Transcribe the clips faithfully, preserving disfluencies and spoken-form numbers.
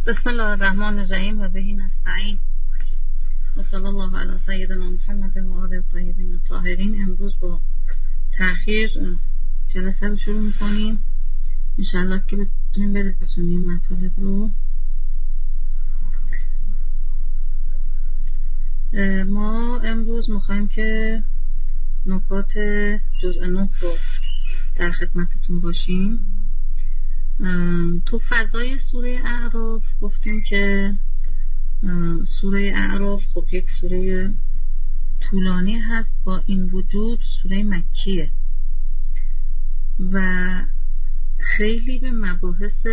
بسم الله الرحمن الرحیم و بهی نستعین و صلی الله علی سیدنا محمد و آله الطاهرین الطاهرین. امروز با تأخیر جلسه رو شروع میکنیم انشاءالله که بتونیم برسونیم مطالب رو. ما امروز میخوایم که نکات جزء نه رو در خدمتتون باشیم. تو فضای سوره اعراف گفتیم که سوره اعراف خب یک سوره طولانی هست، با این وجود سوره مکیه و خیلی به مباحث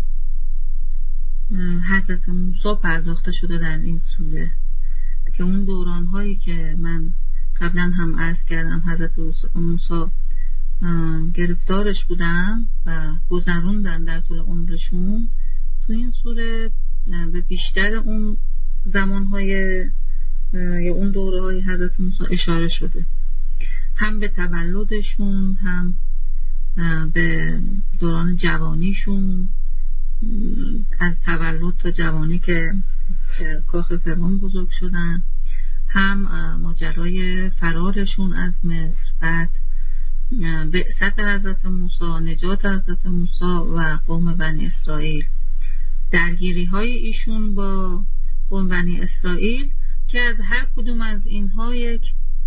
حضرت موسی پرداخته شده در این سوره که اون دوران‌هایی که من قبلا هم عرض کردم حضرت موسی گرفتارش بودن و گذروندن در طول عمرشون، تو این سوره به بیشتر اون زمانهای یا اون دوره‌های حضرت موسی اشاره شده، هم به تولدشون هم به دوران جوانیشون، از تولد تا جوانی که در کاخ فرعون بزرگ شدن، هم ماجرای فرارشون از مصر، بعد بعثت حضرت موسی، نجات حضرت موسی و قوم بنی اسرائیل، درگیری های ایشون با قوم بنی اسرائیل که از هر کدوم از اینها یک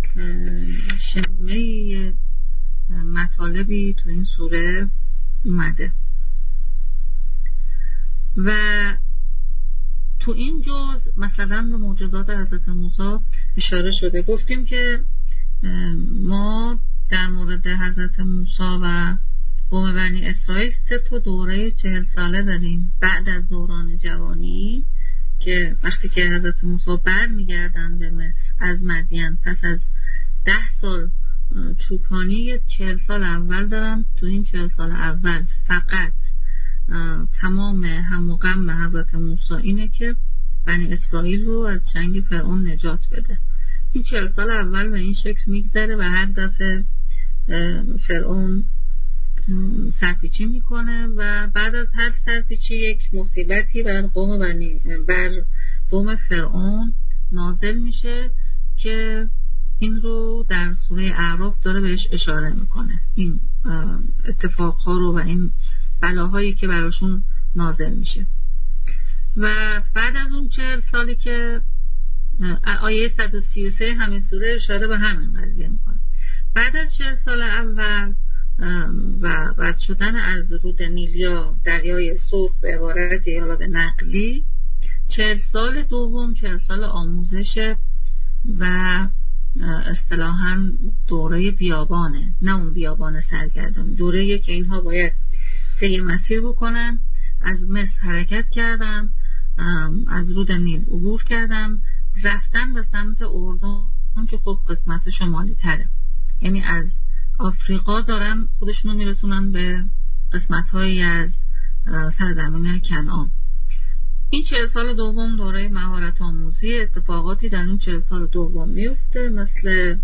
شمه مطالبی تو این سوره اومده و تو این جزء مثلا به معجزات حضرت موسی اشاره شده. گفتیم که ما در مورد حضرت موسی و قوم بنی اسرائیل سه تا دوره چهل ساله داریم بعد از دوران جوانی، که وقتی که حضرت موسی بر میگردن به مصر از مدین پس از ده سال چوپانی، چهل سال اول دارن. تو این چهل سال اول فقط تمام هم و غم حضرت موسی اینه که بنی اسرائیل رو از چنگ فرعون نجات بده. این چهل سال اول به این شکل میگذره و هر دفعه فرعون سرپیچی میکنه و بعد از هر سرپیچی یک مصیبتی بر قوم بنی بر قوم فرعون نازل میشه که این رو در سوره اعراف داره بهش اشاره میکنه، این اتفاقها رو و این بلاهایی که براشون نازل میشه. و بعد از اون چهل سالی که آیه صد و سی و سه همین سوره اشاره به همین قضیه میکنه، بعد از چهل سال اول و بعد شدن از رود نیل یا دریای سرخ به عبارت ایالات نقلی، چهل سال دوم چهل سال آموزش و اصطلاحاً دوره بیابانه، نه اون بیابان سرگردان، دوره که اینها باید طی مسیر بکنن، از مصر حرکت کردن، از رود نیل عبور کردن، رفتن به سمت اردن که خب قسمت شمالی تره، یعنی از آفریقا دارن خودشونو میرسونن به قسمت هایی از سرزمین کنعان. این چهل سال دوم دوره مهارت آموزی، اتفاقاتی در اون چهل سال دوم میفته، مثل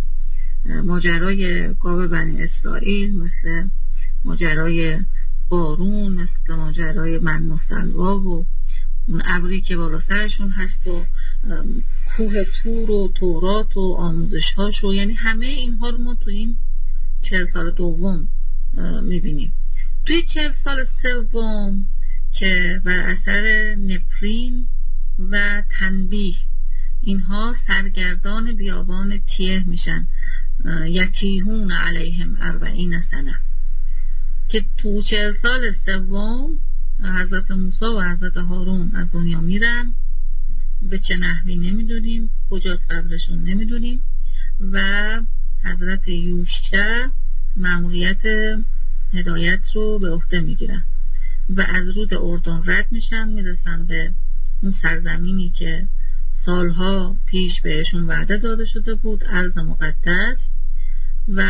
ماجرای گاو بنی اسرائیل، مثل ماجرای بارون، مثل ماجرای من و سلوا و اون ابری که بالا سرشون هست و کوه تور و تورات و آموزش هاشو، یعنی همه اینها رو ما تو این چهل سال دوم میبینیم. توی چهل سال سوم که بر اثر نفرین و تنبیه اینها سرگردان بیابان تیه میشن، یتیهون علیهم اربعین سنه، که تو چهل سال سوم حضرت موسی و حضرت هارون از دنیا میرن، به چه نحوی نمیدونیم، کجاست قبرشون نمیدونیم، و حضرت یوشع مأموریت هدایت رو به عهده میگیرن و از رود اردن رد میشن، میرسن به اون سرزمینی که سالها پیش بهشون وعده داده شده بود، ارض مقدس، و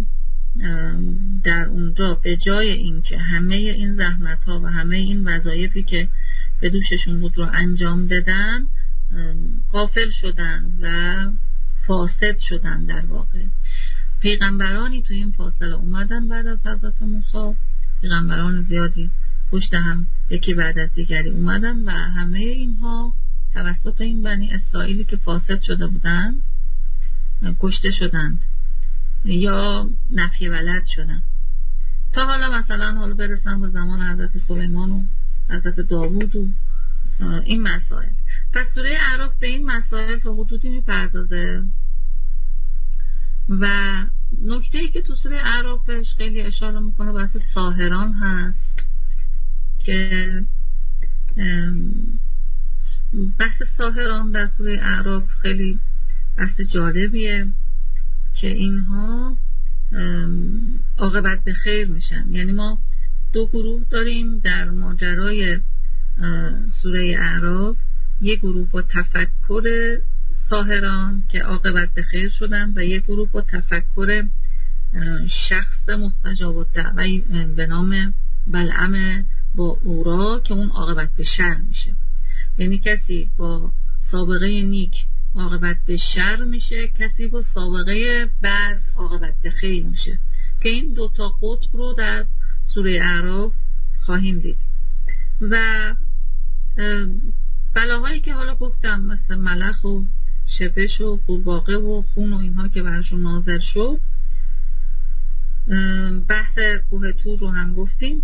در اونجا به جای این که همه این زحمت ها و همه این وظایفی که به دوششون بود رو انجام بدن، غافل شدن و فاسد شدن. در واقع پیغمبرانی تو این فاصله اومدن بعد از حضرت موسی، پیغمبران زیادی پشت هم یکی بعد از دیگری اومدن و همه اینها توسط این بنی اسرائیلی که فاسد شده بودند کشته شدند یا نفی ولد شدند، تا حالا مثلا حالا برسن به زمان حضرت سلیمان و حضرت داوود و این مسائل. پس سوره اعراف به این مسائل تا حدودی میپردازه و نکته‌ای که تو سوره اعرافش خیلی اشاره میکنه بحث ساحران هست که بحث ساحران در سوره اعراف خیلی بحث جالبیه که اینها عاقبت به خیر میشن. یعنی ما دو گروه داریم در ماجرای سوره اعراف، یک گروه با تفکر ساحران که عاقبت به خیر شدن و یک گروه با تفکر شخص مستجاب الدعوه به نام بلعم با اورا که اون عاقبت به شر میشه. یعنی کسی با سابقه نیک عاقبت به شر میشه، کسی با سابقه بد عاقبت به خیر میشه که این دوتا قطب رو در سوره اعراف خواهیم دید. و بلاهایی که حالا گفتم مثل ملخ و شپش و قورباغه و خون و اینها که برشون نازل شد، بحث کوه طور رو هم گفتیم.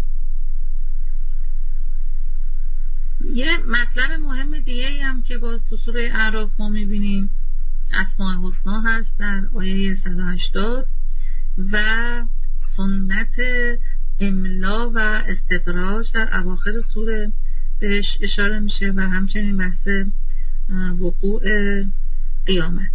یه مطلب مهم دیگه هم که باز تو سوره اعراف ما میبینیم اسماء الحسنا هست در آیه صد و هشتاد و سنت املا و استدراج در اواخر سوره بهش اشاره میشه و همچنین بحث وقوع قیامت.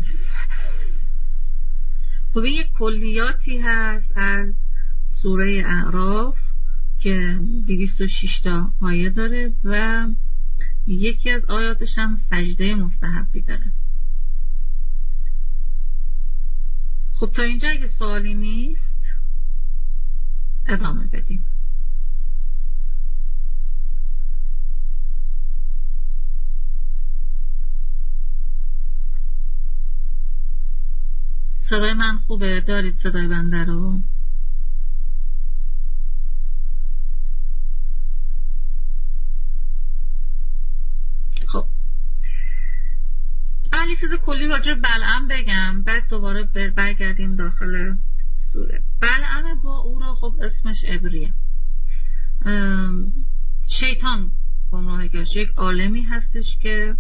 خب این یک کلیاتی هست از سوره اعراف که دویست و شش تا آیه داره و یکی از آیاتش هم سجده مستحبی داره. خب تا اینجا اگه سوالی نیست ادامه بدیم. صدای من خوبه؟ دارید صدای بنده رو؟ خب اول یه چیز کلی راجع به بلعم بگم، بعد دوباره برگردیم داخل سوره. بلعم با او را خب اسمش عبریه، شیطان گمراهش، یک عالمی هستش که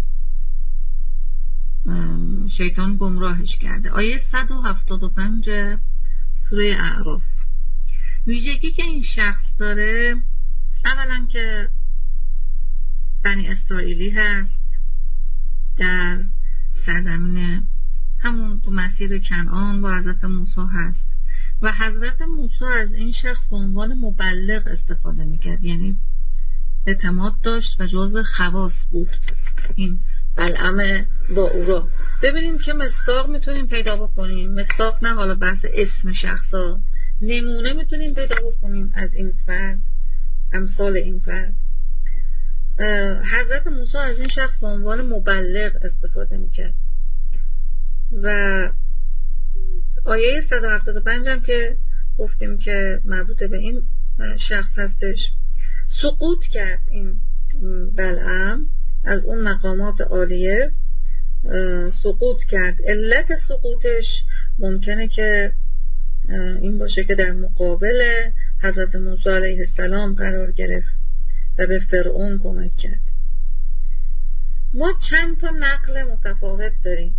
شیطان گمراهش کرده. آیه صد و هفتاد و پنج سوره اعراف. ویژگی که این شخص داره اولا که بنی اسرائیلی هست، در سرزمین همون تو مسیر کنعان با حضرت موسی هست و حضرت موسی از این شخص به عنوان مبلغ استفاده میکرد، یعنی اعتماد داشت و جزو خواص بود این بلعم با اورا. ببینیم که مصداق میتونیم پیدا بکنیم، مصداق نه حالا بحث اسم شخصا، نمونه میتونیم پیدا بکنیم از این فرد، امثال این فرد. حضرت موسی از این شخص به عنوان مبلغ استفاده میکرد و آیه صد و هفتاد و پنج هم که گفتیم که مربوط به این شخص هستش. سقوط کرد این بلعم از اون مقامات عالیه، سقوط کرد. علت سقوطش ممکنه که این باشه که در مقابل حضرت موسی علیه السلام قرار گرفت و به فرعون کمک کرد. ما چند تا نقل متفاوت داریم.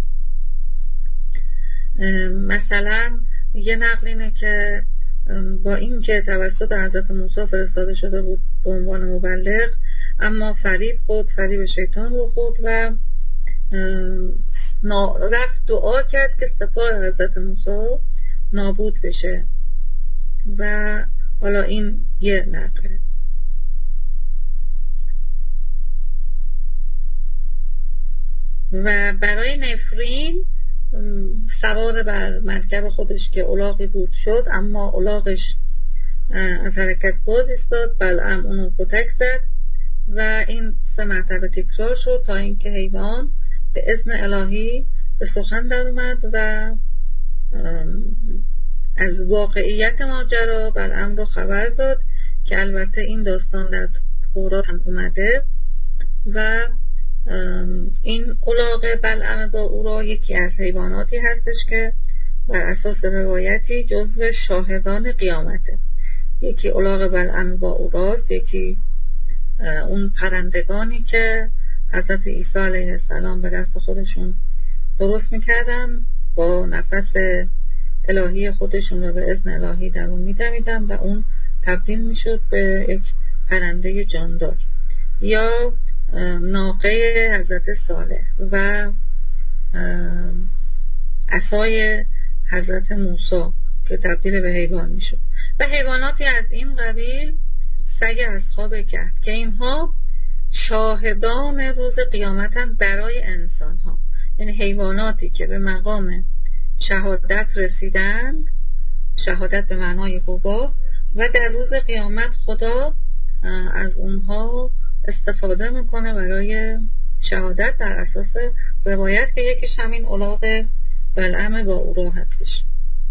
مثلا یه نقل اینه که با این که توسط حضرت موسی فرستاده شده بود به عنوان مبلغ، اما فریب خود فریب شیطان رو خود و رفت دعا کرد که سپاه حضرت موسی نابود بشه و حالا این یه نقله. و برای نفرین سوار بر مرکب خودش که الاغی بود شد، اما الاغش از حرکت باز ایستاد، بلعم اونو کتک زد و این سه مرتبه تکرار شد تا اینکه حیوان به اذن الهی به سخن در اومد و از واقعیت ماجرا بلعم رو خبر داد که البته این داستان در تورات هم اومده و این الاغ بلعم باعورا یکی از حیواناتی هستش که بر اساس روایتی جزو شاهدان قیامته. یکی الاغ بلعم باعوراست، یکی اون پرندگانی که حضرت عیسی علیه السلام به دست خودشون درست میکردن، با نفس الهی خودشون رو به اذن الهی در اون میدمیدن و اون تبدیل میشد به یک پرنده جاندار. یا ناقه حضرت صالح و عصای حضرت موسی که تبدیل به حیوان میشد. و حیواناتی از این قبیل سگ اصحاب کهف که اینها شاهدان روز قیامتن برای انسان ها، یعنی حیواناتی که به مقام شهادت رسیدند، شهادت به معنای گواه، و در روز قیامت خدا از اونها استفاده میکنه برای شهادت بر اساس روایت که یکیش همین الاغ بلعم باعورا هستش.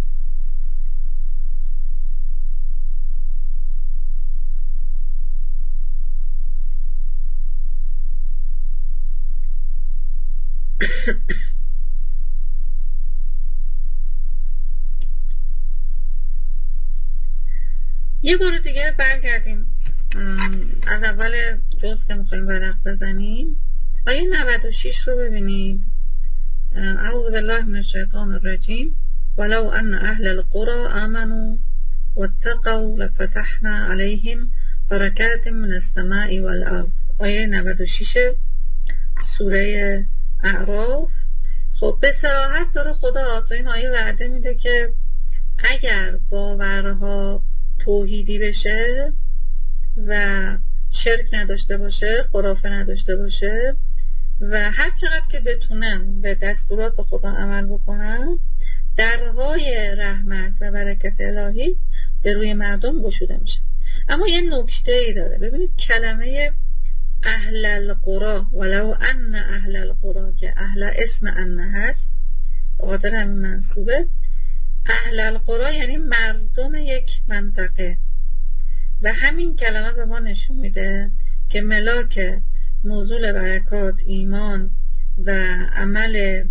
یه بار دیگه برگردیم از اول جز که میخواییم ورق بزنیم. آیه نود و شش رو ببینید. اعوذ بالله من الشیطان الرجیم ولو ان اهل القرى آمنوا واتقوا لفتحنا عليهم برکات من السماء والارض. آیه نود و شش سوره اعراف. خب به صراحت داره خدا تو این آیه وعده میده که اگر باورها توحیدی بشه و شرک نداشته باشه، خرافه نداشته باشه و هر چقدر که بتونن به دستورات خدا عمل بکنن، درهای رحمت و برکت الهی به روی مردم گشوده میشه. اما یه نکته ای داره. ببینید کلمه اهل القرى، ولو ان اهل القرى که اهل اسم ان هست بخاطر همین منصوبه، اهل القرى یعنی مردم یک منطقه. و همین کلمه به ما نشون میده که ملاک نزول برکات، ایمان و عمل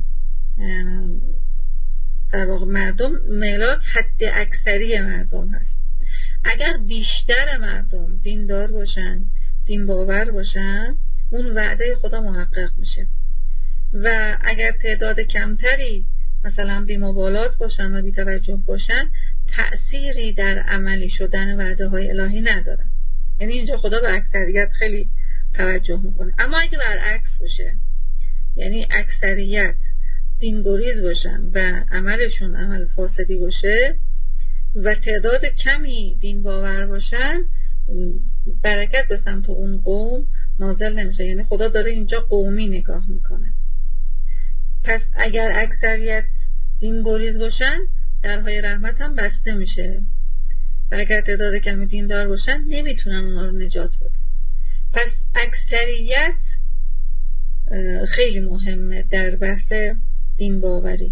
در واقع مردم، ملاک حد اکثری مردم هست. اگر بیشتر مردم دیندار باشن، دین باور باشن، اون وعده خدا محقق میشه. و اگر تعداد کمتری مثلا بی‌مبالات باشن و بی‌توجه باشن، تأثیری در عملی شدن وعده های الهی ندارن. یعنی اینجا خدا به اکثریت خیلی توجه میکنه. اما اگه برعکس باشه، یعنی اکثریت دینگریز باشن و عملشون عمل فاسدی باشه و تعداد کمی دین باور باشن، برکت به سمت اون قوم نازل نمیشه. یعنی خدا داره اینجا قومی نگاه میکنه. پس اگر اکثریت دینگریز باشن، درهای رحمت هم بسته میشه و اگر تعداد کمی دیندار باشن نمیتونن اونا رو نجات بده. پس اکثریت خیلی مهمه در بحث دین باوری.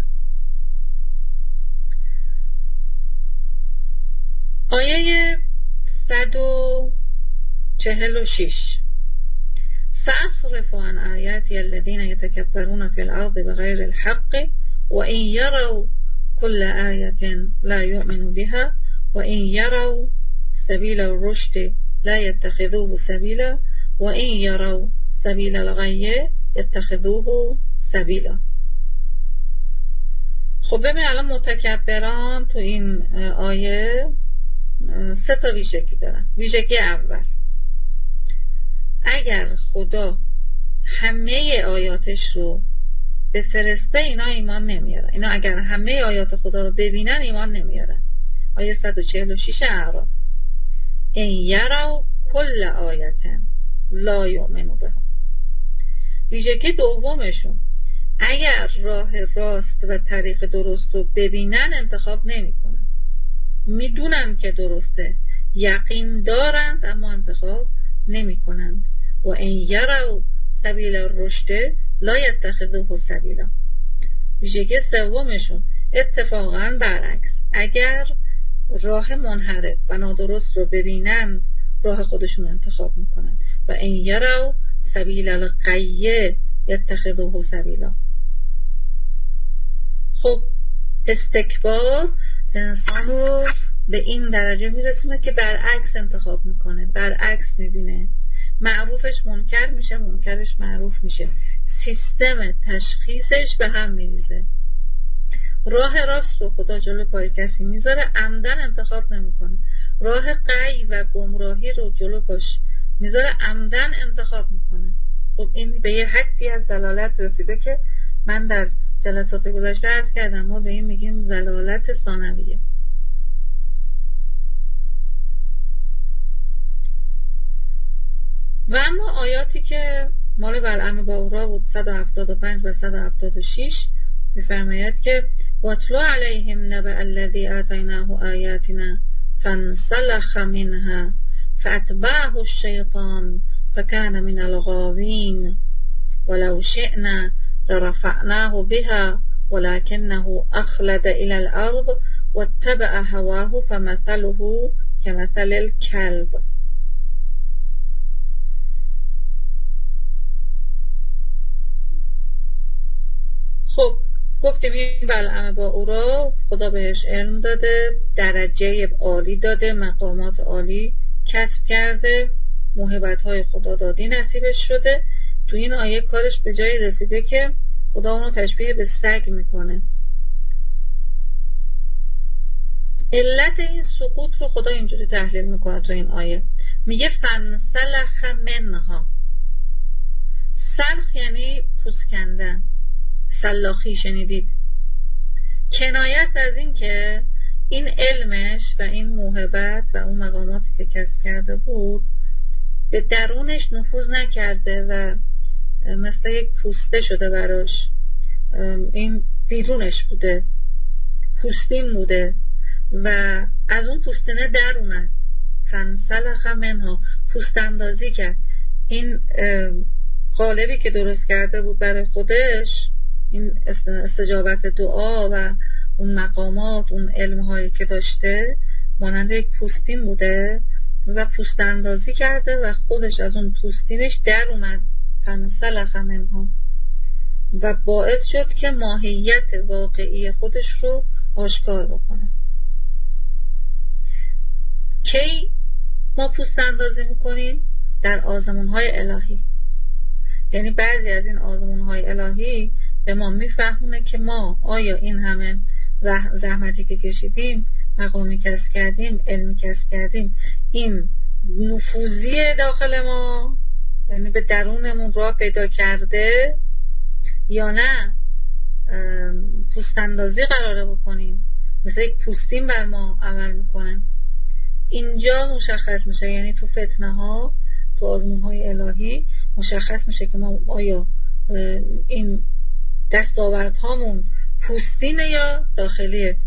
آیه صد و چهل و شش سأصرف عن آیاتی الذین یتکبرون فی الارض بغیر الحق و این یروا كل آیة لا یؤمنوا بها و این یروا سبیل الرشد لا یتخذوه سبیلا و این یروا سبیل الغی یتخذوه سبیلا. خب ببین الان متکبران تو این آیه سه تا ویژگی دارن. ویژگی اول، اگر خدا همه آیاتش رو بفرسته اینا ایمان نمیارن. اینا اگر همه آیات خدا رو ببینن ایمان نمیارن. آیه صد و چهل و شش اعراف. این یروا کل آیتن لا یؤمنوا بها. ویژگی دومشون، اگر راه راست و طریق درست رو ببینن انتخاب نمی کنن. میدونن که درسته، یقین دارند اما انتخاب نمی کنند. و این یروا سبیل الرشد لا یتخذوه سبیلا. ویژگی سومشون اتفاقا برعکس، اگر راه منحرف و نادرست رو ببینند راه خودشون انتخاب میکنن و این یرو سبیل الغی یتخذوه سبیلا. خب استکبار انسان رو به این درجه میرسونه که برعکس انتخاب میکنه، برعکس میبینه، معروفش منکر میشه، منکرش معروف میشه، سیستم تشخیصش به هم میریزه. راه راست رو خدا جلو پای کسی میذاره، عمدن انتخاب نمیکنه. راه غی و گمراهی رو جلو پاش میذاره، عمدن انتخاب میکنه. خب این به یه حدی از ضلالت رسیده که من در جلسات گذشته عرض کردم ما به این میگیم ضلالت ثانویه. و اما آیاتی که مال بلعم باورا بود صد و هفتاد و پنج و صد و هفتاد و شش میفرماید که واتلو علیهم نبأ الذی آتیناه آیاتنا فانسلخ منها فاتبعه الشیطان فکان من الغاوین ولو شئنا لرفعناه بها ولكنه اخلد الى الارض واتبع هواه فمثله كمثل الكلب. خب گفتیم این بلعم باورا خدا بهش علم داده، درجه عالی داده، مقامات عالی کسب کرده، موهبت‌های خدادادی نصیبش شده. تو این آیه کارش به جایی رسیده که خدا اونو تشبیه به سگ میکنه. علت این سقوط رو خدا اینجوری تحلیل میکنه تو این آیه، میگه فنسلخ منها. سلخ یعنی پوست کندن، سلاخی شنیدید، کنایه است از این که این علمش و این موهبت و اون مقاماتی که کسب کرده بود به درونش نفوذ نکرده و مثل یک پوسته شده براش، این بیرونش بوده، پوستین بوده و از اون پوستینه در اومد. فنسلخ منها، پوست اندازی کرد. این قالبی که درست کرده بود برای خودش، این استجابت دعا و اون مقامات، اون علمهایی که داشته مانند یک پوستین بوده و پوست اندازی کرده و خودش از اون پوستینش در اومد. فنسلخ منها و باعث شد که ماهیت واقعی خودش رو آشکار بکنه. کی ما پوست اندازی میکنیم؟ در آزمونهای الهی. یعنی بعضی از این آزمونهای الهی به ما میفهمونه که ما آیا این همه زحمتی که کشیدیم، مقامی کسب کردیم، علمی کسب کردیم، این نفوذی داخل ما، یعنی به درونمون راه پیدا کرده یا نه پوست اندازی قراره بکنیم، مثل یک پوستین بر ما عمل میکنه. اینجا مشخص میشه، یعنی تو فتنه ها، تو آزمون های الهی مشخص میشه که ما آیا این دستاوردهامون پوستینه یا داخلیه.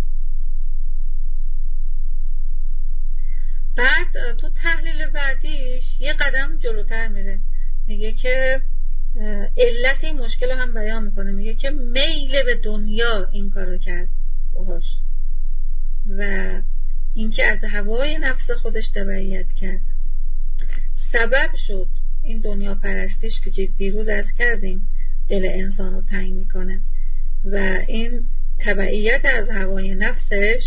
بعد تو تحلیل بعدیش یه قدم جلوتر میره، میگه که علت این مشکل رو هم بیان میکنه، میگه که میل به دنیا این کارو کرد باهاش و اینکه از هوای نفس تبعیت تبعیت کرد سبب شد این دنیا پرستیش که دیروز عرض کردیم دل انسان رو تنگ میکنه و این تبعیت از هوای نفسش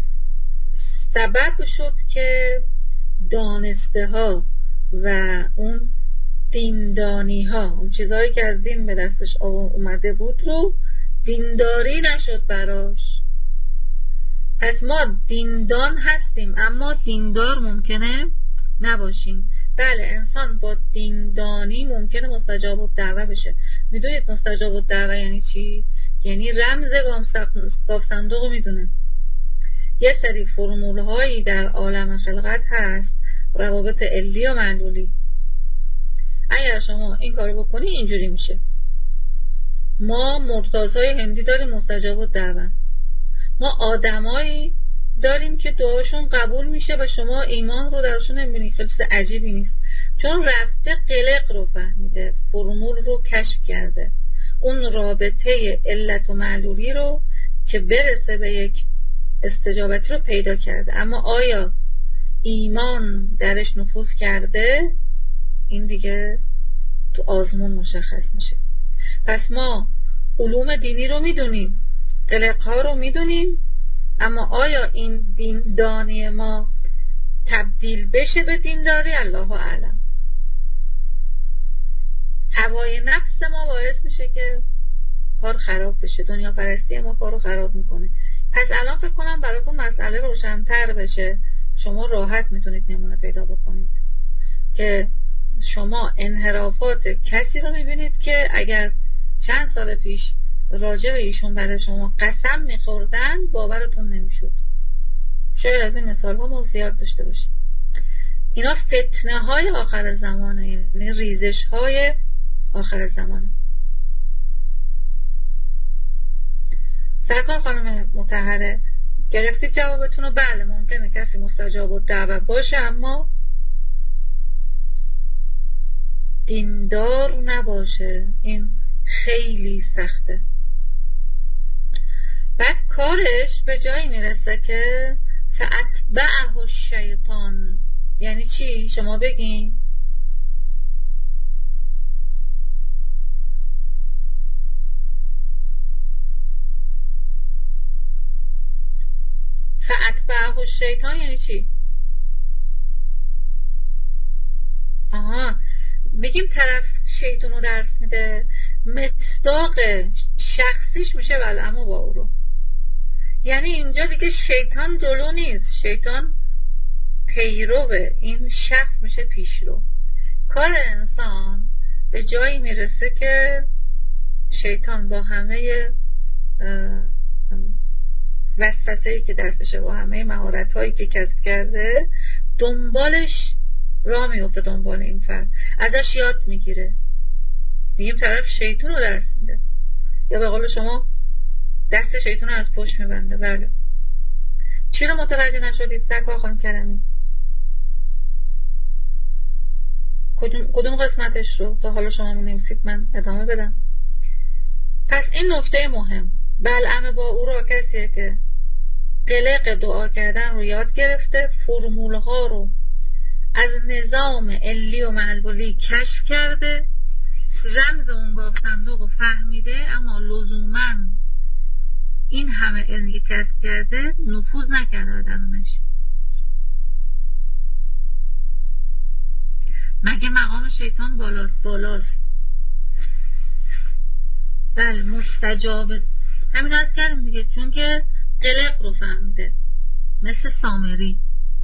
سبب شد که دانسته ها و اون دیندانی ها، اون چیزهایی که از دین به دستش اومده بود رو دینداری نشد براش. پس ما دیندان هستیم اما دیندار ممکنه نباشیم. بله انسان با دیندانی ممکنه مستجاب الدعوه بشه. میدونید مستجاب الدعوه یعنی چی؟ یعنی رمز گاف صندوق رو میدونه. یه سری فرمول هایی در عالم خلقت هست، روابط علی و معلولی. اگر شما این کارو بکنی اینجوری میشه. ما مرتضای هندی داریم مستجاب الدعوه، ما آدمایی داریم که دعاشون قبول میشه و شما ایمان رو درشون نمیبینی. خیلی عجیبی نیست، چون رفته قلق رو فهمیده، فرمول رو کشف کرده، اون رابطه علت و معلولی رو که برسه به یک استجابتی رو پیدا کرده، اما آیا ایمان درش نفوذ کرده؟ این دیگه تو آزمون مشخص میشه. پس ما علوم دینی رو میدونیم، قلقها رو میدونیم، اما آیا این دین دانی ما تبدیل بشه به دینداری؟ الله اعلم. هوای نفس ما باعث میشه که کار خراب بشه، دنیا پرستی ما کارو خراب میکنه. پس الان فکر کنم براتون مسئله روشن‌تر بشه، شما راحت میتونید نمونه پیدا بکنید که شما انحرافات کسی رو میبینید که اگر چند سال پیش راجع به ایشون برای شما قسم میخوردن باورتون نمیشد. شاید از این مثال ها ما زیاد داشته باشیم. اینا فتنه های آخر زمانه، یعنی ریزش های آخر زمانه. سرکار خانم مطهره، گرفتید جوابتون رو؟ بله، ممکنه کسی مستجاب الدعوه باشه اما دیندار نباشه. این خیلی سخته. بعد کارش به جایی میرسه که فاتبعه الشیطان. یعنی چی؟ شما بگین. فاتبعه الشیطان یعنی چی؟ آها، بگیم طرف شیطان رو درس میده، مصداق شخصیش میشه بلعم و باورو. یعنی اینجا دیگه شیطان جلو نیست، شیطان پیروه، این شخص میشه پیشرو. کار انسان به جایی میرسه که شیطان با همه وسوسه‌ای که دستشه، با همه مهارت‌هایی که کسب کرده، دنبالش راه میفته، دنبال این فرد ازش یاد میگیره. میگیم طرف شیطان رو درس میده، یا به قول شما دست شیطان رو از پشت میبنده. بله. چی رو متوجه نشدید سرکار خانم کرمی؟ کدوم, کدوم قسمتش رو تا حالا شما می‌نویسید من ادامه بدم؟ پس این نکته مهم، بلعم با او را کسیه که قلق دعا کردن رو یاد گرفته، فرمول ها رو از نظام علی و معلولی کشف کرده، رمز اون گاو صندوق رو فهمیده، اما لزوماً این همه علمی کسب کرده نفوذ نکرده به درونش. مگه مقام شیطان بالا بالاست؟ بله، مستجاب. همین از کردم دیگه، چون که قلق رو فهمیده، مثل سامری.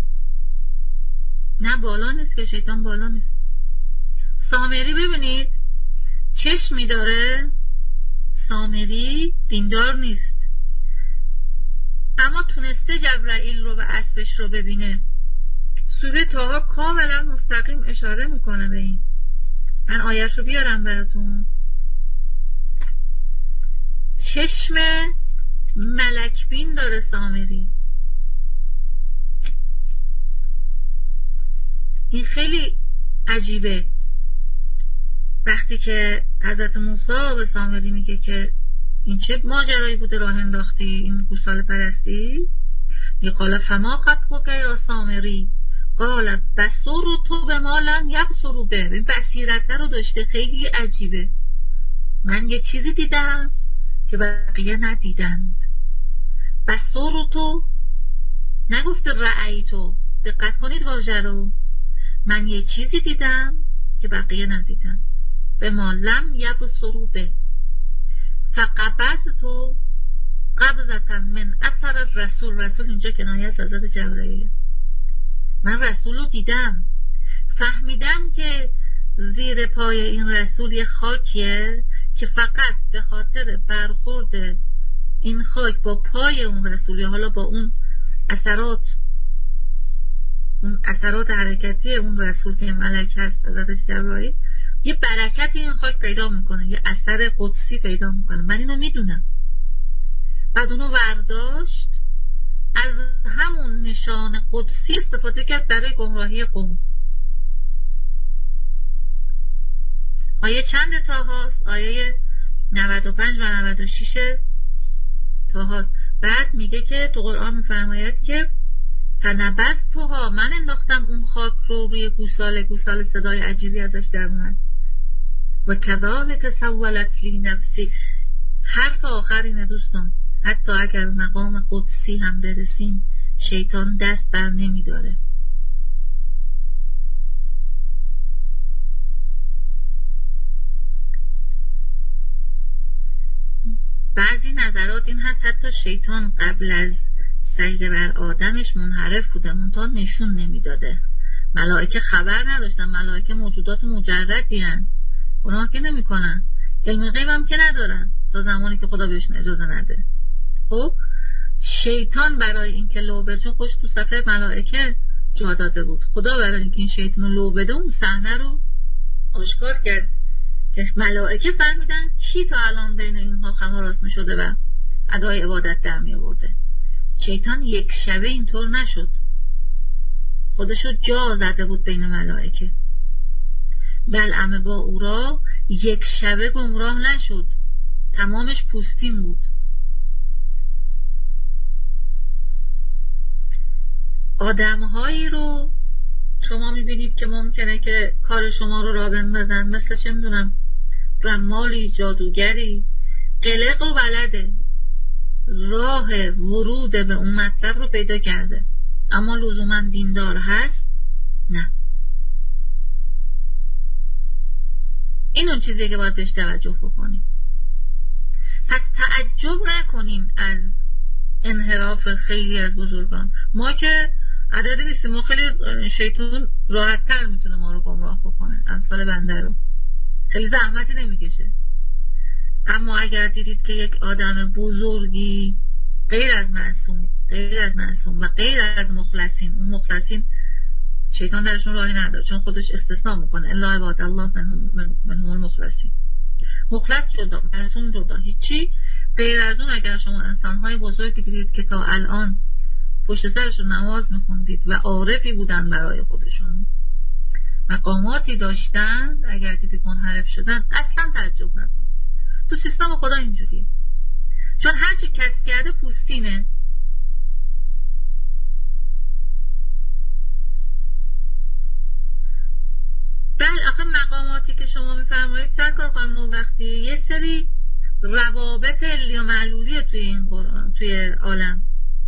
نه بالا نیست که، شیطان بالا نیست. سامری ببینید چشمی داره، سامری دیندار نیست، اما تونسته جبرائیل رو و اسبش رو ببینه. سوره طه کاملا مستقیم اشاره میکنه به این. من آیش رو بیارم براتون. چشم ملک بین داره سامری. این خیلی عجیبه. وقتی که حضرت موسی به سامری میگه که این چه ماجرایی بوده راه انداختی، این گوساله پرستی، می قال فما خطبک یا سامری قال بصر تو به ما لم یبصروا به. این بصیرت رو داشته، خیلی عجیبه. من یه چیزی دیدم که بقیه ندیدند. بصر تو نگفته رأی تو، دقت کنید واژه رو. من یه چیزی دیدم که بقیه ندیدن. به ما لم یبصروا به. فقبضت قبضتا من اثر رسول. رسول اینجا کنایه از حضرت جبرائیل. من رسول رو دیدم، فهمیدم که زیر پای این رسول یه خاکیه که فقط به خاطر برخورد این خاک با پای اون رسول، یا حالا با اون اثرات اون اثرات حرکتی اون رسول که ملک هست حضرت جبرائیل، یه برکت این خاک پیدا میکنه، یه اثر قدسی پیدا میکنه. من اینو میدونم. بعد اونو ورداشت، از همون نشان قدسی استفاده کرد برای گمراهی قوم. آیه چند تا هاست؟ آیه نود و پنج و نود و شش تا هاست. بعد میگه که تو قرآن میفرماید که فنبذتها، من انداختم اون خاک رو روی گوساله. گوساله صدای عجیبی ازش در اومد. و کذالک سولت لی نفسی. حرف آخر اینه دوستان، حتی اگر مقام قدسی هم برسیم شیطان دست بر نمیداره. بعضی نظرات این هست حتی شیطان قبل از سجده بر آدمش منحرف بوده، منتها نشون نمیداده. ملائکه خبر نداشتن، ملائکه موجودات مجردی هن، گناه که نمی کنن، علم غیب هم که ندارن تا زمانی که خدا بهشون اجازه نده. خب شیطان برای اینکه لو بده، چون خوش تو صفحه ملائکه جا داده بود، خدا برای اینکه این شیطان رو لو بده اون صحنه رو آشکار کرد که ملائکه فهمیدن کی تا الان بین اینها خمار راسم شده و ادای عبادت در می آورده. شیطان یک شبه اینطور نشد، خودشو جا زده بود بین ملائکه. بلعم با اورا یک شبه گمراه نشد، تمامش پوستین بود. آدمهایی رو شما میبینید که ممکنه که کار شما رو را بندازن، مثل چه میدونم رمالی، جادوگری، قلق و بلده، راه ورود به اون مطلب رو پیدا کرده، اما لزوما دیندار هست؟ نه. این اون چیزیه که باید بهش توجه بکنیم. پس تعجب نکنیم از انحراف خیلی از بزرگان. ما که عددی نیستیم، ما خیلی شیطان راحت تر میتونه ما رو گمراه بکنه، امثال بنده رو خیلی زحمتی نمیکشه. اما اگر دیدید که یک آدم بزرگی غیر از معصوم غیر از معصوم و غیر از مخلصین، اون مخلصین شیطان درشون راهی نداره، چون خودش استثناء میکنه الا عباد الله منهم المخلصین، مخلص جدا، معصوم جدا، هیچی. غیر از اون اگر شما انسانهای بزرگی دیدید که تا الان پشت سرشون نماز میخوندید و عارفی بودن برای خودشون، مقاماتی داشتن، اگر دیدید منحرف شدن اصلا تعجب نکنید. تو سیستم خدا اینجوریه، چون هرچی کسب کرده پوستینه. بله آخه مقاماتی که شما میفرمایید سرکار خانم، وقتی یه سری روابط علی و معلولیه توی این قرآن، توی عالم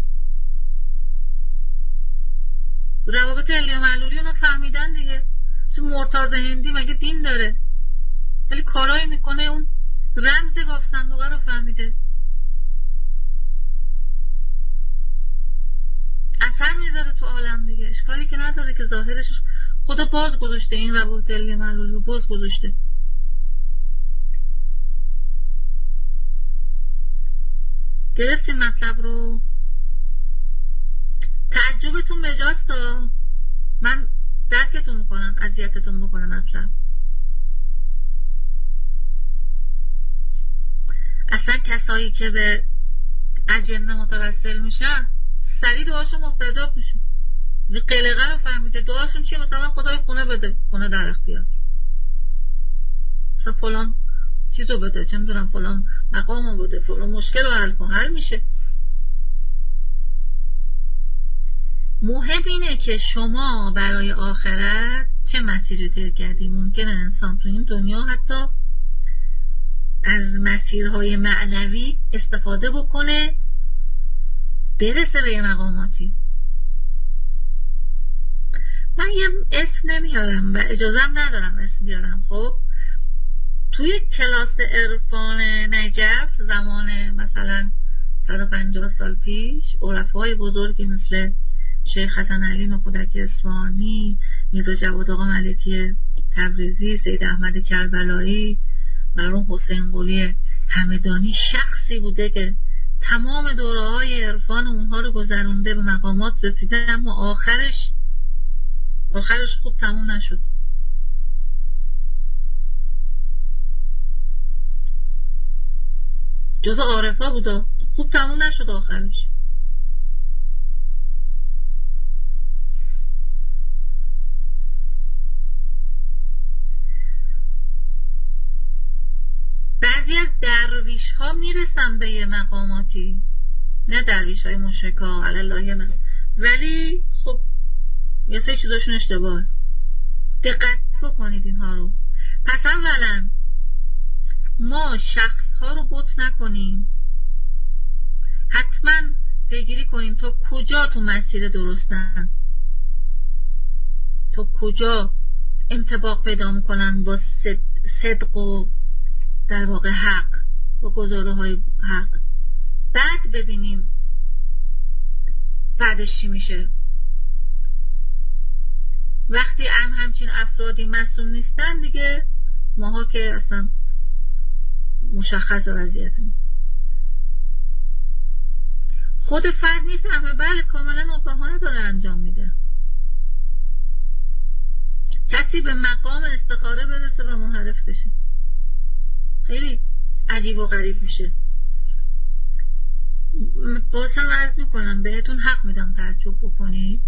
روابط علی و معلولی اونو فهمیدن دیگه. تو مرتاض هندی مگه دین داره؟ ولی کارایی میکنه اون رمز گاف صندوقه رو فهمیده، اثر میذاره تو عالم دیگه. اشکالی که نداره که ظاهرش خدا باز گذاشته، این روابط علی و معلولی رو باز گذاشته. گرفتین مطلب رو؟ تعجبتون بجاست، من درکتون میکنم، اذیتتون بکنم مطلب. اصلا کسایی که به اجنه متوسل میشن سریع دعاشون مستجاب میشه. قلقه رو فهمیده، دعاشون چیه؟ مثلا خدای خونه بده، خونه در اختیار، مثلا فلان چیزو بده، چه میدونم فلان مقامو بده، فلان مشکل رو حل کن، حل میشه. مهم اینه که شما برای آخرت چه مسیری طی کردی. ممکنه انسان تو این دنیا حتی از مسیرهای معنوی استفاده بکنه برسه به یه مقاماتی. من یه اسم نمیارم و اجازم ندارم اسم بیارم. خب توی کلاس عرفان نجف زمان مثلا صد و پنجاه سال پیش عرفای بزرگی مثل شیخ حسن علی نخودک اصفهانی، میرزا جواد آقا ملکی تبریزی، سید احمد کربلایی، مرحوم حسین قلی همدانی شخصی بوده که تمام دوره‌های عرفان اونها رو گذرونده، به مقامات رسیده، اما آخرش آخرش خوب تموم نشد. جزء عارفا بوده، خوب تموم نشد آخرش. بعضی از درویش ها میرسن به یه مقاماتی، نه درویش های مشرکا علالله نه، ولی خب یه سه چیزاشون اشتباه. دقت بکنید اینها رو. پس اولا ما شخص ها رو بت نکنیم، حتما پیگیری کنیم تا کجا تو مسیر درستن، تا کجا انطباق پیدا میکنن با صدق و در واقع حق، با گزاره های حق. بعد ببینیم بعدش چی میشه. وقتی هم همچین افرادی مسئول نیستن دیگه ماها که اصلا مشخص وضعیتمون. خود فرد میفهمه بله کاملا آگاهانه داره انجام میده. کسی به مقام استخاره برسه و منحرف بشه خیلی عجیب و غریب میشه. بازم عرض میکنم بهتون حق میدم تعجب بکنید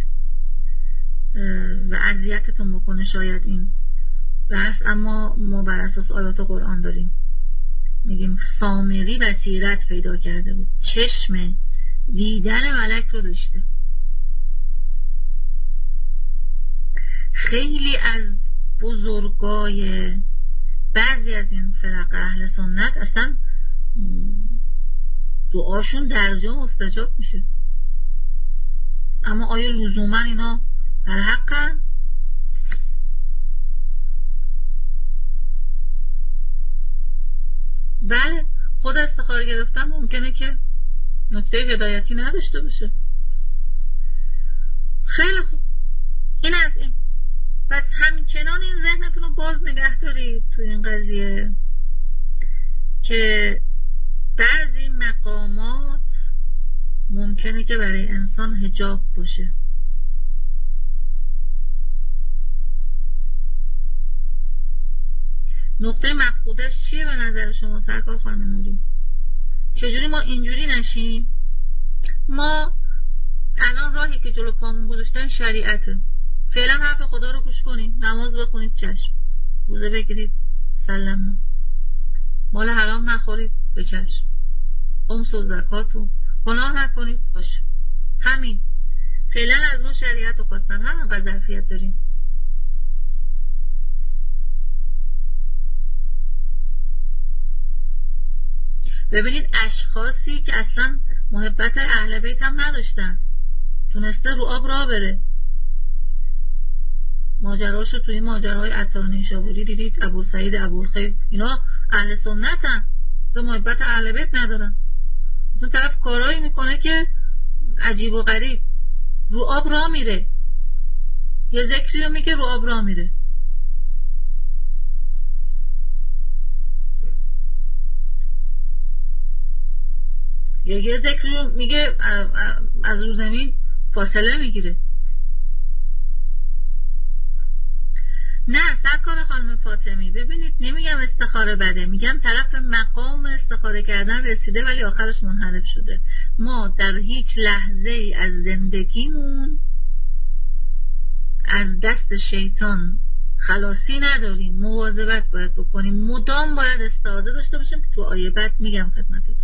و اذیتتون بکنه شاید این بحث، اما ما بر اساس آیات قرآن داریم میگیم سامری بصیرت پیدا کرده بود، چشم دیدن ملک رو داشته. خیلی از بزرگای بعضی از این فرق اهل سنت اصلا دعاشون درجا مستجاب میشه، اما آیا لزوما اینا بر حقن؟ بله خود استخاره گرفتن ممکنه که نکته هدایتی نداشته باشه. خیلی خوب، این از این. پس همچنان این ذهنتون رو باز نگه دارید تو این قضیه که بعضی مقامات ممکنه که برای انسان حجاب باشه. نقطه مفقودش چیه به نظر شما سرکار خانم نوری؟ چجوری ما اینجوری نشیم؟ ما الان راهی که جلو پامون گذاشتن شریعته. فعلا حرف خدا رو گوش کنید، نماز بخونید چشم، روزه بگیرید سلام، مال حرام نخورید به چشم، خمس و زکاتو گناه نکنید باش. همین فعلا از ما شریعت رو خواستن، همین قدر ظرفیت داریم. ببینید اشخاصی که اصلا محبت اهل بیت هم نداشتن تونسته رو آب راه بره. ماجراشو توی ماجرهای عطار نیشابوری دیدید، ابو سعید ابوالخیر، اینا اهل سنتن، اصلا محبت اهل بیت ندارن. اون طرف کارایی میکنه که عجیب و غریب، رو آب راه میره، یه ذکری رو میگه رو آب راه میره. یا یه ذکری رو میگه از رو زمین فاصله میگیره. نه سرکار خانم فاطمی، ببینید نمیگم استخاره بده، میگم طرف مقام استخاره کردن رسیده ولی آخرش منحرف شده. ما در هیچ لحظه ای از زندگیمون از دست شیطان خلاصی نداریم، مواظبت باید بکنیم، مدام باید استعاذه داشته باشیم که تو آیه بعد میگم خدمتتون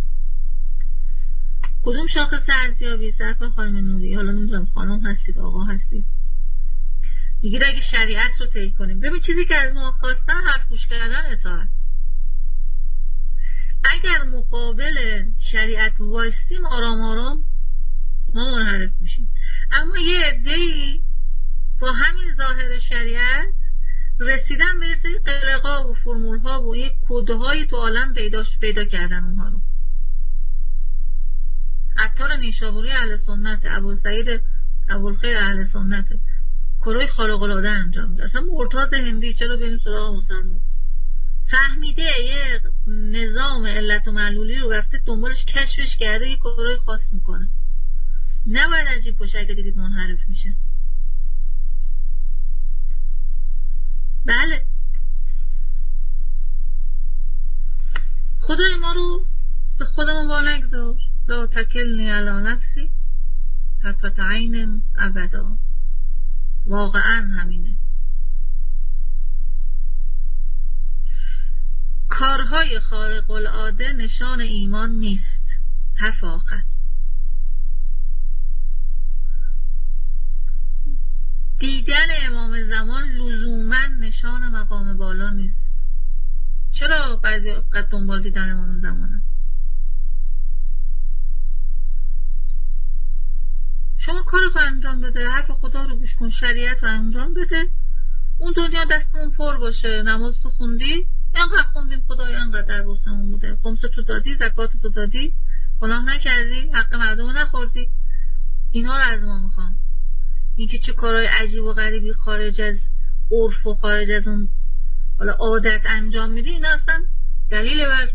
کدوم شاخص ارزیابی. سرکار خانم نوری، حالا نمیدونم خانم هستید آقا هستید، میگید اگه شریعت رو طی کنیم. ببین چیزی که از ما خواستن حرف گوش کردن، اطاعت. اگر مقابل شریعت وایستیم آرام آرام ما منحرف میشیم. اما یه عده‌ای با همین ظاهر شریعت رسیدن به یه سری قلقا و فرمولها و یک کدهایی تو عالم پیداش پیدا کردن اونها رو. عطار نیشابوری اهل سنت، ابو سعید ابوالخیر اهل سنت، کارهای خارق العاده انجام میده. اصلا مرتضی هندی چرا بریم سراغ مسلمان؟ فهمیده یه نظام علت و معلولی رو رفته دنبالش کشفش کرده، یه کارهای خاص میکنه. نباید عجیب باشه اگه دیدید منحرف میشه. بله خدای ما رو به خودمون با نگذار، لا تکلنی علی نفسی طرفت عین ابدا. واقعا همینه. کارهای خارق العاده نشان ایمان نیست. حرف آخر دیدن امام زمان لزوما نشان مقام بالا نیست. چرا بعضی قد دنبال دیدن امام زمانه؟ شما کارتو انجام بده، حرف خدا رو گوش کن، شریعت رو انجام بده، اون دنیا دستمون پر باشه. نماز تو خوندی، اینقدر خوندیم خدای اینقدر در واسمون بوده، خمسه تو دادی، زکات تو دادی، گناه نکردی، حق مردم رو نخوردی. اینا رو از ما میخوام. اینکه چه کارهای عجیب و غریبی خارج از عرف و خارج از اون حالا عادت انجام میدی، اینا اصلا دلیل بر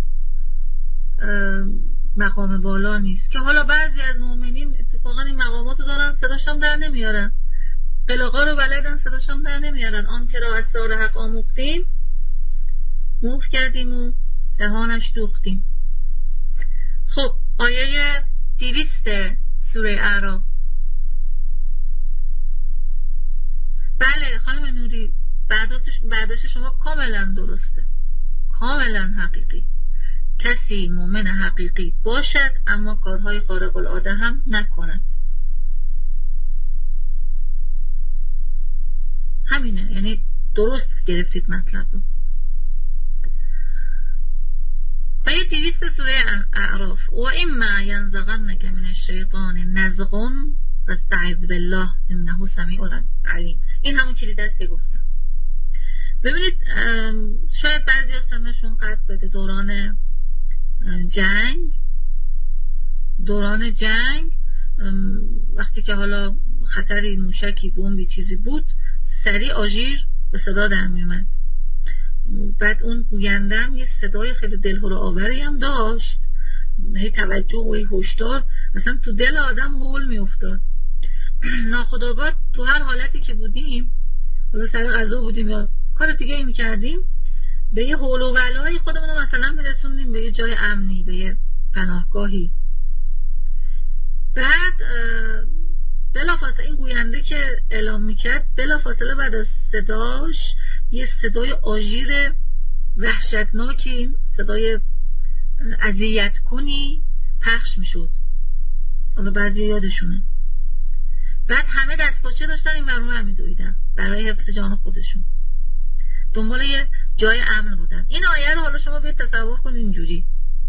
مقام بالا نیست. که حالا بعضی از مؤمنین اتفاقا این مقامات رو دارن، صداشم در نمیارن، قلاقا رو بلدن، صداشم در نمیارن. آن که را از سار حق آموختیم موف کردیم و دهانش دوختیم. خب آیه دویست سوره اعراف. بله خانم نوری، برداشت شما کاملا درسته، کاملا حقیقی. کسی مؤمن حقیقی باشد اما کارهای خارق العاده هم نکند. همینه، یعنی درست گرفتید مطلب رو. آیه دویست سوره اعراف. و اما ینزغنک من الشیطان نزغ فاستعذ بالله انه سمیع علیم. این همون کلید است که گفتم. ببینید شاید بعضی ها سنشون قطع بده. دوران جنگ دوران جنگ وقتی که حالا خطری، موشکی، بمبی چیزی بود، سریع آژیر به صدا در میومد. بعد اون گویندم یه صدای خیلی دلهره آوری هم داشت، هی توجه و هی هشدار، مثلا تو دل آدم هول میافتاد. ناخودآگاه تو هر حالتی که بودیم، حالا سر غذا بودیم یا کار دیگه ای میکردیم، به یه هول و ولایی خودمون رو مثلا میرسوندیم به یه جای امنی، به یه پناهگاهی. بعد بلافاصله این گوینده که اعلام میکرد، بلافاصله بعد از صداش یه صدای آژیر وحشتناکی، صدای اذیت کنی پخش میشد. حالا بعضی یادشونه. بعد همه دست پاچه داشتن این ور اون ور میدویدن برای حفظ جان خودشون، دنبال یه جای امن بودن. این آیه رو حالا شما باید تصور کنید اینجوری.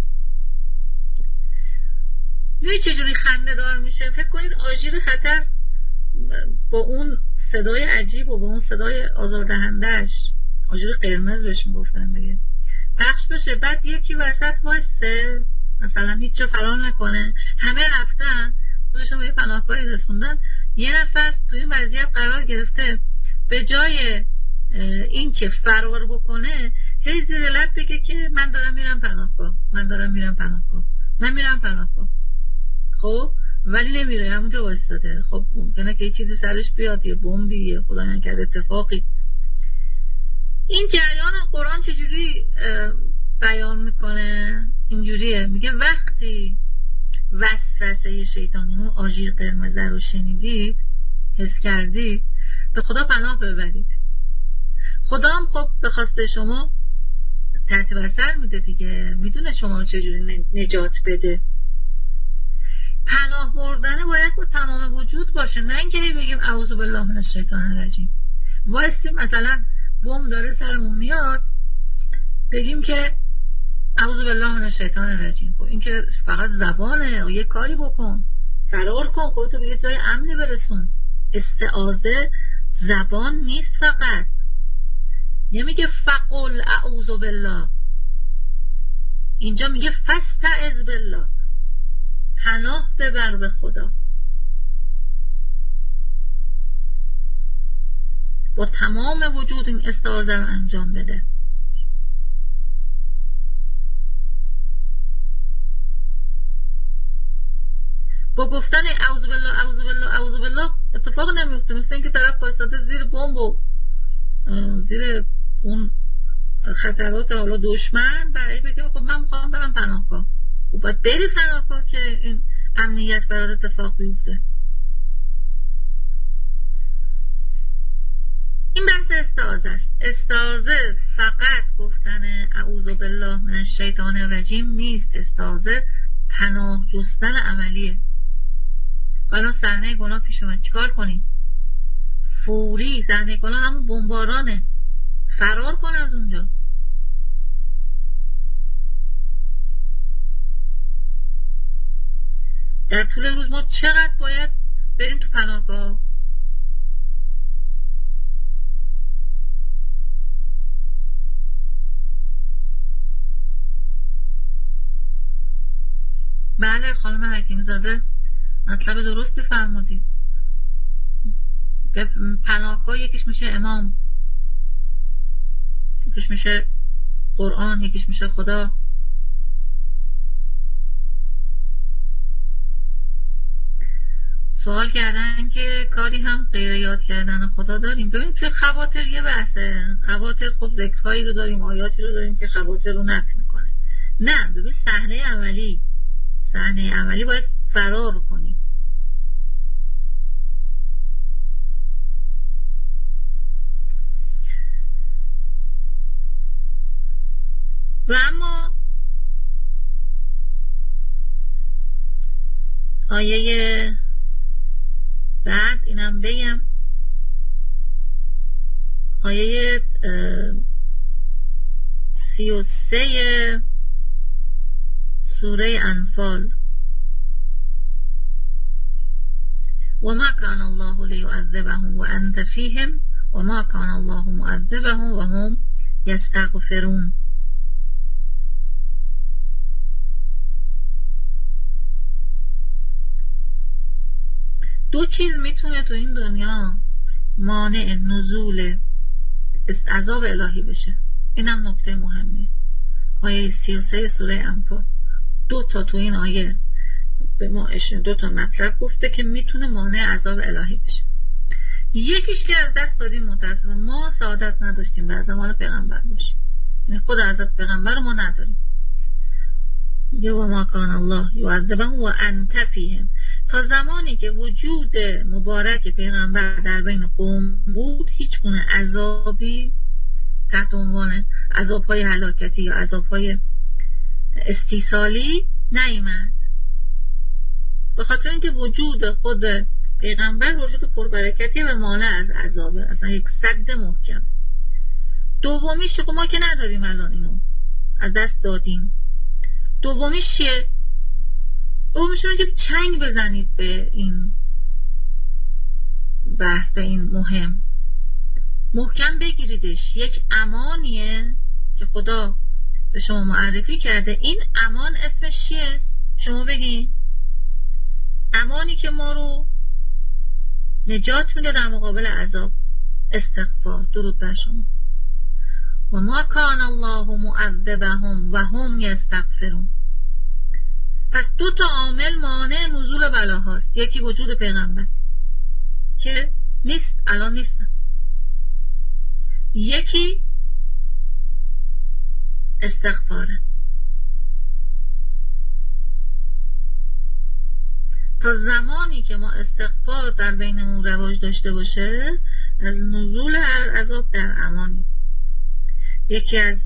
یه چجوری خنده دار میشه. فکر کنید آژیر خطر با اون صدای عجیب و با اون صدای آزاردهندهش، آژیر قرمز بهش میگفتن دیگه، پخش بشه. بعد یکی وسط واسه مثلا هیچ جا فرار نکنه، همه رفتن خودشون به یه پناهگاهی رسوندن، یه نفر توی این وضعیت قرار گرفته، به جای این که فرار بکنه هی زیر لب بگه که من دارم میرم پناهگاه، من دارم میرم پناهگاه، من میرم پناهگاه. خب ولی نمیره، همونجا وایستاده. خب ممکنه که یه چیزی سرش بیاد، یه بمبی، یه خدا نکرده اتفاقی. این جریان قرآن چجوری بیان میکنه؟ اینجوریه، میگه وقتی وسوسه شیطان، اون آژیر قرمز رو شنیدید، حس کردید، به خدا پناه ببرید. خدا هم خب به خواسته شما تحت بصر میده دیگه، میدونه شما چجوری نجات بده. پناه بردن باید با تمام وجود باشه، نه اینکه بگیم اعوذ بالله من الشیطان الرجیم، وایسی مثلا بم داره سرمون میاد بگیم که اعوذ بالله من الشیطان الرجیم. خب این که فقط زبانه، یه کاری بکن، فرار کن، خودتو به یه جای امنی برسون. استعاذه زبان نیست فقط، نمیگه فقل اعوذ بالله، اینجا میگه فاستعذ بالله، پناه ببر به خدا، با تمام وجود این استعاذه رو انجام بده. با گفتن اعوذ بالله اعوذ بالله اعوذ بالله اتفاق نمیفته، مثل اینکه طرف وایساده زیر بمب و زیر اون خطرات حالا دشمن، برای بگه خب من میخوام برم پناهگاه. و باید بری پناهگاه که این امنیت برات اتفاق بیفته. این بحث استعاذه است. استعاذه فقط گفتن اعوذ بالله من الشیطان الرجیم نیست، استعاذه پناه جستن عملیه. حالا صحنه گناه پیش اومد، چیکار کنیم؟ فوری صحنه کلان همون بمبارانه، فرار کن از اونجا. در طول روز ما چقدر باید بریم تو پناهگاه؟ بله خانم حکیم زاده مطلب درستی فرمودید. پناهگاه یکیش میشه امام، یکیش میشه قرآن، یکیش میشه خدا. سوال کردن که کاری هم غیر یاد کردن خدا داریم. ببینید که خواطر یه بحثه، خواطر خب ذکرهایی رو داریم، آیاتی رو داریم که خواطر رو نفی میکنه. نه ببین صحنه عملی، صحنه عملی باید فرار کنی. و اما آیه بعد اینم بگم، آیه سی و سه سوره انفال: و ما کان الله لیعذبهم و انت فیهم و ما کان الله معذبهم و هم یستغفرون. دو چیز میتونه تو این دنیا مانع نزول عذاب الهی بشه. اینم نکته مهمه. آیه سی و سه سوره انفال دو تا تو این آیه به ما دو تا مطلب گفته که میتونه مانع عذاب الهی بشه. یکیش که از دست دادیم متاسفانه، ما سعادت نداشتیم به زمان پیغمبر باشیم، یعنی خود حضرت پیغمبر رو ما نداریم. یا و ما کان الله یعذبهم و انت فیهم. تا زمانی که وجود مبارک پیغمبر در بین قوم بود، هیچ گونه عذابی تحت عنوان عذاب‌های هلاکتی یا عذاب‌های استیصالی نیامد، به خاطر اینکه وجود خود پیغمبر وجود پربرکتی و مانع از عذابه، اصلا یک سد محکم. دومیش که ما که نداریم الان، اینو از دست دادیم. دومیش چیه؟ دومیش اینه که چنگ بزنید به این بحث، به این مهم، محکم بگیریدش. یک امانیه که خدا به شما معرفی کرده. این امان اسمش چیه؟ شما بگین. امانی که ما رو نجات میده در مقابل عذاب. استغفار. درود بر شما. و ما کان الله معذبهم و هم یستغفرون. پس دو تا عامل مانع نزول بلاهاست. یکی وجود پیغمبر که نیست، الان نیستن. یکی استغفاره. تا زمانی که ما استغفار در بینمون رواج داشته باشه، از نزول عذاب در امانی. یکی از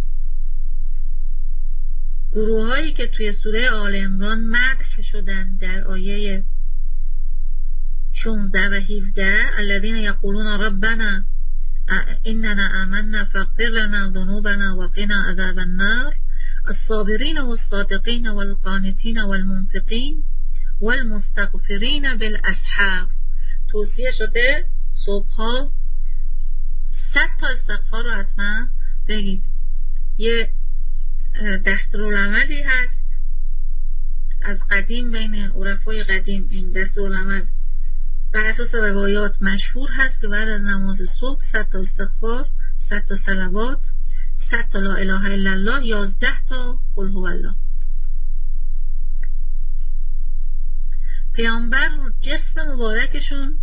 گروه هایی که توی سوره آل عمران مدح شدن در آیه شانزده و هفده: الذين يقولون ربنا اننا آمنا فاغفر لنا ذنوبنا وقنا عذاب النار الصابرين والصادقين والقانتين والمنفقين والمستغفرين بالاسحار. توصیه شده صبحها صد تا استغفار رو حتما بگید. یه دستورالعملی هست از قدیم بین عرفای قدیم. این دستورالعمل بر اساس روایات مشهور هست که بعد از نماز صبح صد تا استغفار، صد تا صلوات، صد تا لا اله الا الله، یازده تا قل هو الله. پیامبر رو جسم مبارکشون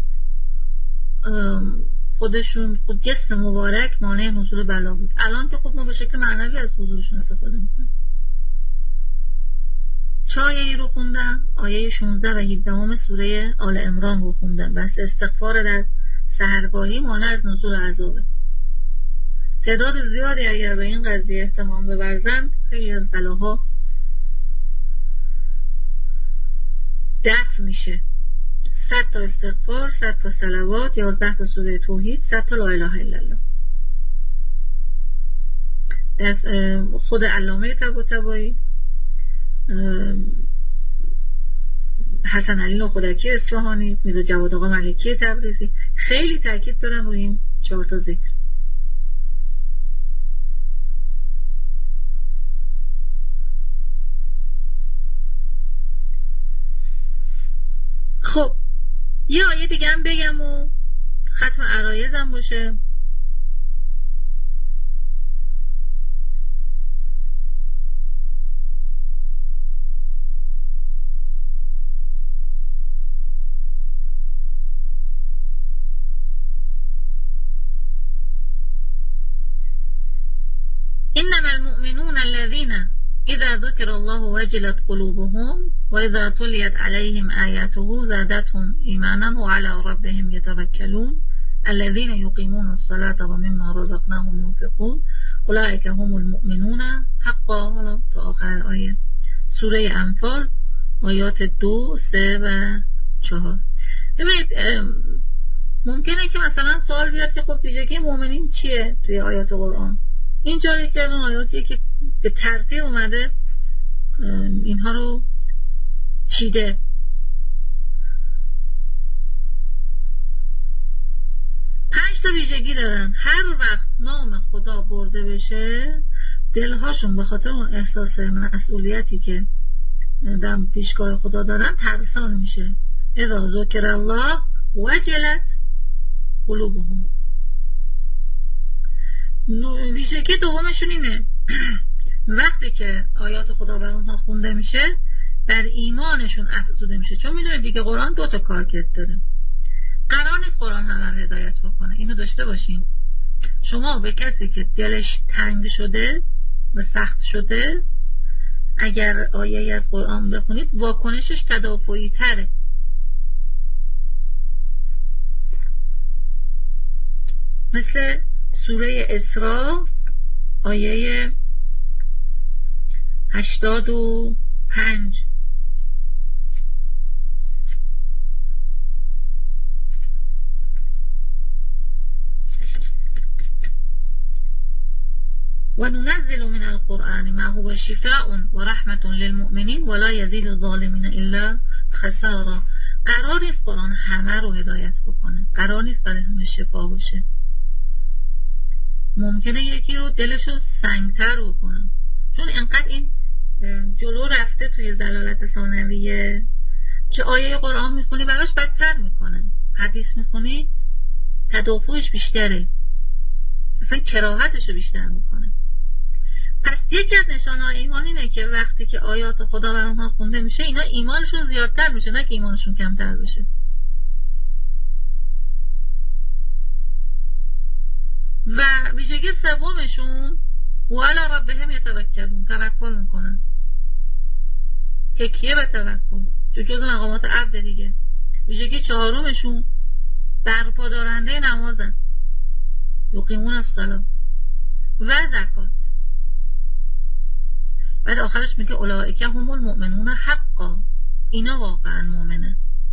خودشون خود جسم مبارک مانع نزول بلا بود. الان که خب ما به شکل معنوی از حضورشون استفاده میکنیم. چه آیه‌ای رو خوندم؟ آیه شانزده و هفده سوره آل عمران رو خوندم. بس استغفار در سحرگاهی مانع از نزول عذابه. تعداد زیادی اگر به این قضیه اهتمام بورزند، خیلی از بلاها دفع میشه. صد تا استغفار، صد تا صلوات، یازده تا سوره توحید، صد تا لا اله الا الله. از خود علامه طباطبایی، حسن علی نخودکی اصفهانی، میرزا جواد آقا ملکی تبریزی خیلی تاکید دارن روی این چهار تا ذکر. خب یه آیه دیگه هم بگم و ختم عرایزم باشه. إنما المؤمنون الذين إذا ذكر الله وجلت قلوبهم وإذا تليت عليهم آياته زادتهم إيمانا وعلى ربهم يتوكلون الذين يقيمون الصلاة ومما رزقناهم ينفقون أولئك هم المؤمنون حقا. تا آخر آیه سوره انفال آیات دو، سه و چهار. ببینید ممکنه که مثلا سوال بیاد که خب ویژگی مؤمنین چیه توی آیات قرآن؟ اینجا یکی از اون آیاتیه که به ترتیب اومده اینها رو چیده. پنج تا ویژگی دارن. هر وقت نام خدا برده بشه دلهاشون به خاطر اون احساس مسئولیتی که در پیشگاه خدا دارن ترسان میشه. اذا ذکر الله وجلت قلوبهم. ویژگی دومشون اینه وقتی که آیات خدا بر اونها خونده میشه بر ایمانشون افزوده میشه. چون میدونید دیگه قرآن دو تا کارکرد داره. قرار نیست قرآن همه رو هدایت بکنه، اینو داشته باشین. شما به کسی که دلش تنگ شده و سخت شده اگر آیه از قرآن بخونید واکنشش تدافعی تره. مثل سوره اسراء آیه هشتاد و پنج و ننزل من القرآن ما هو شفاء و رحمت للمؤمنین ولا یزید الظالمین الا خسارا. قرار نیست قرآن همه رو هدایت بکنه، قرار نیست برای همه شفا باشه. ممکنه یکی رو دلشو سنگتر بکنه، چون انقدر این جلو رفته توی ضلالت ثانویه که آیه قرآن میخونی براش بدتر میکنه، حدیث میخونی تدافعش بیشتره، اصلا کراهتشو بیشتر میکنه. پس یکی از نشانه‌های ایمان اینه که وقتی که آیات خدا بر اونها خونده میشه اینا ایمانشون زیادتر میشه، نه که ایمانشون کمتر بشه. و ویژگی سومشون و علی ربهم یتوکلون، توکل میکنن. تکیه به توکل جو جز مقامات عبد دیگه. ویژگی چهارمشون برپا دارنده نمازن، یقیمون الصلاة و زکات. بعد آخرش میگه اولئک هم المؤمنون حقا، اینا واقعا مؤمنه.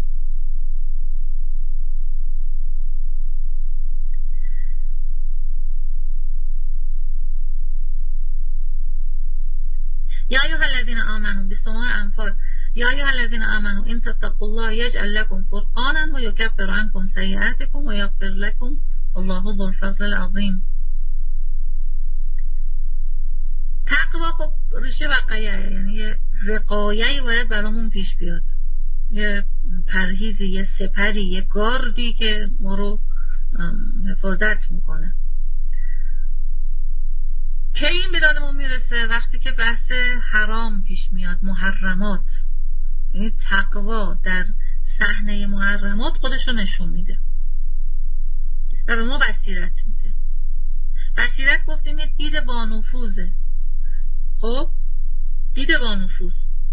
یا ایها الذین آمنوا بسماع انفال یا ایها الذین آمنوا ان تتقوا الله یجعل لكم فرقانا و یکفر عنکم سیئاتکم و یغفر لكم الله ذو الفضل العظیم. تقوا خب ریشه وقایه، یعنی یه وقایه‌ای باید برامون پیش بیاد، یه پرهیزی، یه سپری، یه گاردی که ما رو حفاظت میکنه. که این به دادمون میرسه وقتی که بحث حرام پیش میاد، محرمات. یعنی تقوا در صحنه محرمات خودشو نشون میده و به ما بصیرت میده. بصیرت گفتیم یه دید با نفوذه. خب دید با نفوذ،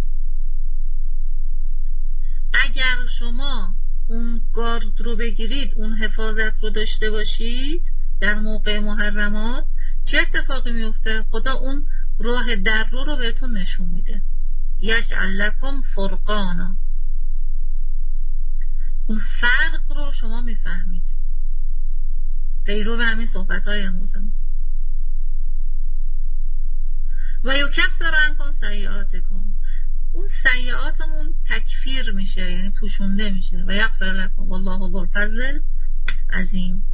اگر شما اون گارد رو بگیرید، اون حفاظت رو داشته باشید در موقع محرمات، چه اتفاقی میفته؟ خدا اون راه در رو رو بهتون نشون میده. یجعل لکم فرقانا، اون فرق رو شما میفهمید. پیرو به همین صحبت های امروزمون. و یکفر عنکم سیئاتکم، اون سیئاتمون تکفیر میشه، یعنی پوشونده میشه. و یغفر لکم والله ذو الفضل عظیم.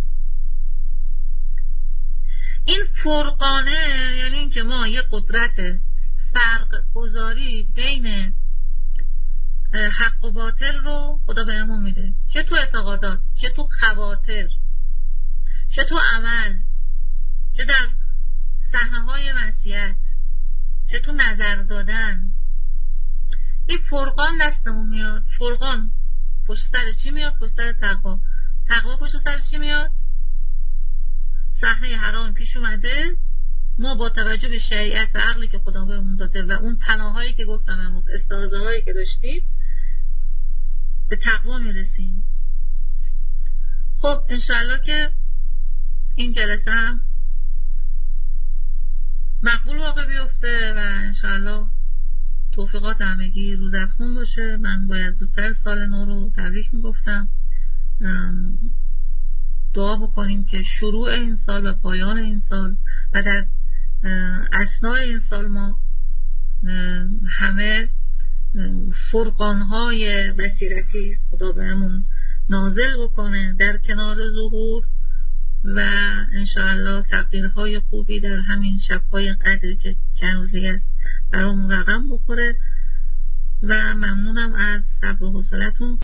این فرقانه یعنی این که ما یه قدرت فرق گذاری بین حق و باطل رو خدا بهمون میده، چه تو اعتقادات، چه تو خواطر، چه تو عمل، چه در صحنه‌های معصیت، چه تو نظر دادن. این فرقان دستمون میاد. فرقان پشت سر چی میاد؟ پشت سر تقوا. تقوا پشت سر چی میاد؟ صحنه حرام پیش اومده، ما با توجه به شریعت و عقلی که خدا بهمون داده و اون پناهایی که گفتم امروز، استعاذه هایی که داشتیم، به تقوا میرسیم. خب انشالله که این جلسه هم مقبول واقع بیفته و انشالله توفیقات همگی روزافزون باشه. من باید زودتر سال نو رو تبریک میگفتم. دعا بکنیم که شروع این سال و پایان این سال و در اثنای این سال ما همه فرقانهای بصیرتی خدا بهمون نازل بکنه در کنار ظهور و انشاءالله تقدیرهای خوبی در همین شبهای قدری که چند روزی است برامون رقم بخوره. و ممنونم از صبر و حوصلتون.